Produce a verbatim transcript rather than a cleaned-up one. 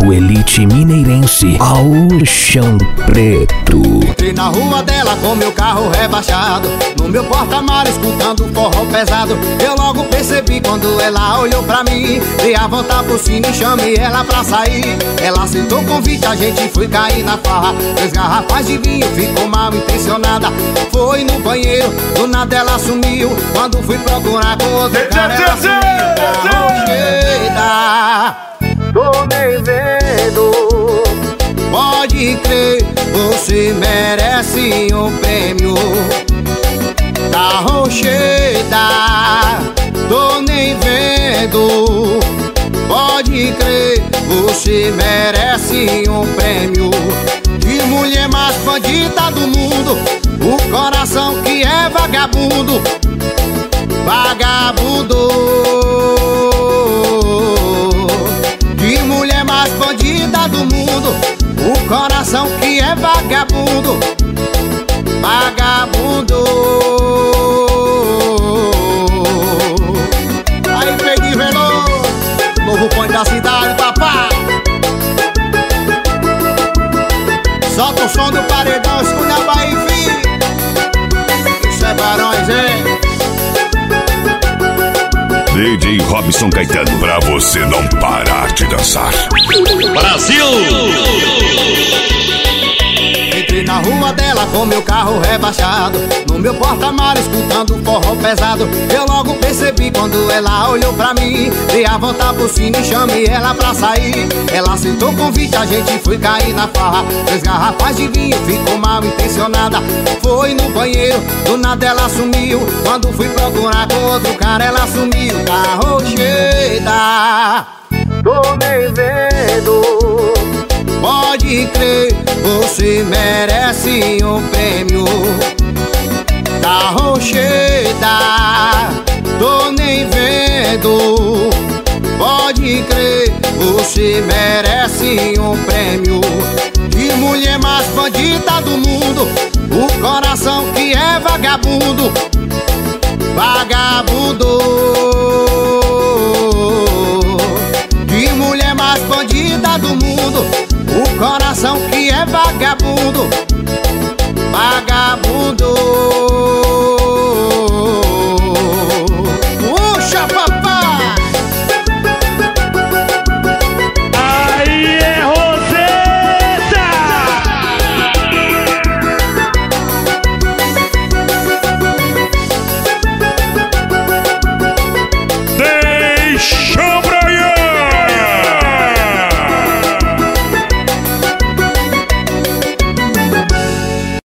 Grupo Elite Mineirense ao Chão Preto. Entrei na rua dela com meu carro rebaixado, no meu porta-malas escutando forró pesado. Eu logo percebi quando ela olhou pra mim, dei a volta por cima e chamei ela pra sair. Ela aceitou o convite, a gente foi cair na farra. Três garrafas de vinho, ficou mal intencionada. Foi no banheiro, do nada ela sumiu. Quando fui procurar com outro cara, ela sumiu. Tá tô nem vendo. Pode crer, você merece um prêmio. Tá rocheda, tô nem vendo. Pode crer, você merece um prêmio. Que mulher mais bandida do mundo, o coração que é vagabundo. Vagabundo. Que mulher mais bandida do mundo, o coração que é vagabundo. Vagabundo. Aí, Pedro Veloso, novo ponto da cidade, papai. Solta o som do paredão, escuta a Bahia, filho. Isso é Barões, hein? D J Robson Caetano, pra você não parar de dançar. Brasil! Entrei na rua dela com meu carro rebaixado, no meu porta-malas escutando forró pesado. Eu logo percebi quando ela olhou pra mim, dei a volta por cima e chamei ela pra sair. Ela aceitou o convite, a gente foi cair na farra. Três garrafas de vinho, ficou mal intencionada. Foi no banheiro, do nada ela sumiu. Quando fui procurar com outro cara, ela sumiu. Tá rocheda, tô nem vendo. Pode crer, você merece um prêmio. Tá rocheda, tô nem vendo. Pode crer, você merece um prêmio. Que mulher mais bandida do mundo, o coração que é vagabundo. Vagabundo.